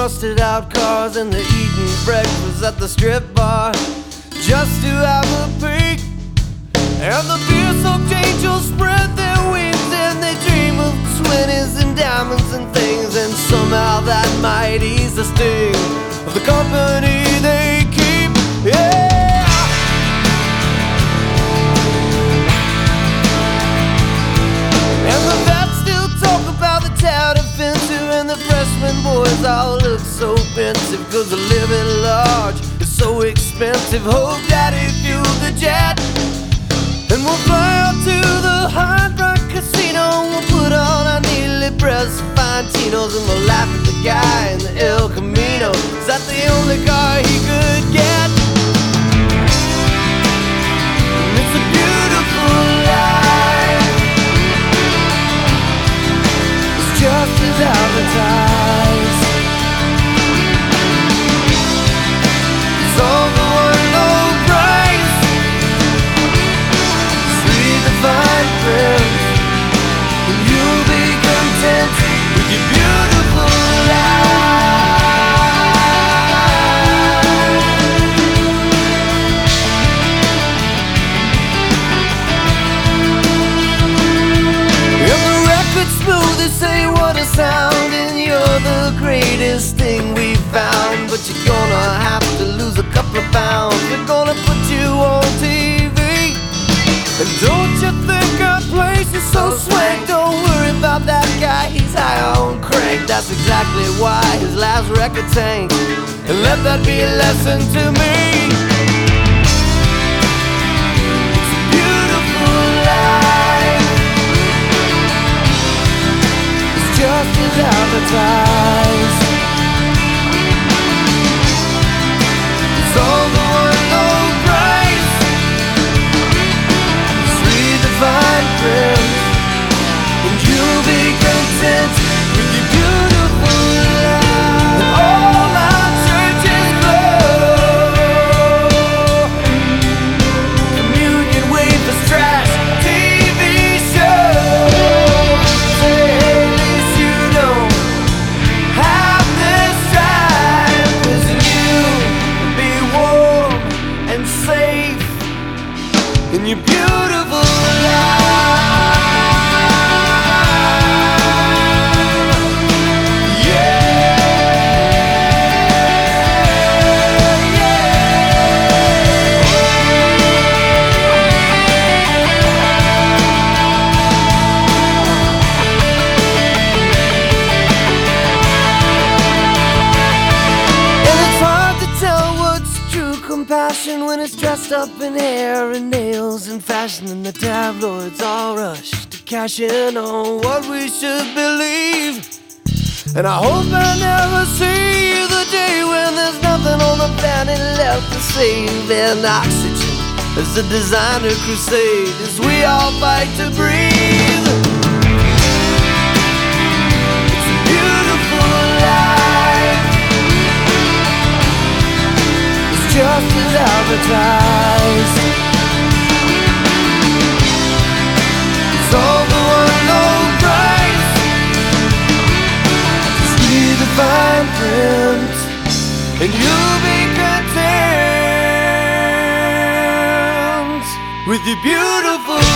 rusted out cars and they're eating breakfast at the strip bar just to have a peek. And the beer-soaked angels spread their wings and they dream of 20s and diamonds and things, and somehow that might ease the sting of the company they keep. Yeah! And the vets still talk about the town of Venture, and the freshman boys all look so pensive, 'cause the living large is so expensive. Hope Daddy fueled the jet, and we'll fly out to the Hard Rock Casino. We'll put on our neatly pressed Fantinos, and we'll laugh at the guy in the El Camino. Is that the only car he could get? And it's a beautiful life, it's just as advertised. It's all the one low price, read the fine print, and you'll be content with your beautiful life. And the record's smooth, they say what a sound, and you're the greatest thing we found. But you're gonna have to lose a couple of pounds. We're gonna put you on TV, and don't you think our place is so swank? Don't worry about that guy, he's high on crank. That's exactly why his last record tanked, and let that be a lesson to me. It's a beautiful life, it's just as advertised. It's all the one low price, fine print, and you'll be content with your beautiful life. And all our churches glow, communion wafers, trash, TV shows. Say, hey, at least you don't have this time, 'cause you'll be warm and safe in your beautiful life. Compassion when it's dressed up in hair and nails and fashion, and the tabloids all rush to cash in on what we should believe. And I hope I never see the day when there's nothing on the planet left to save, and oxygen is the designer crusade as we all fight to breathe. It's a beautiful life, just as advertised. It's all the one low price, just read the fine print, and you'll be content with your beautiful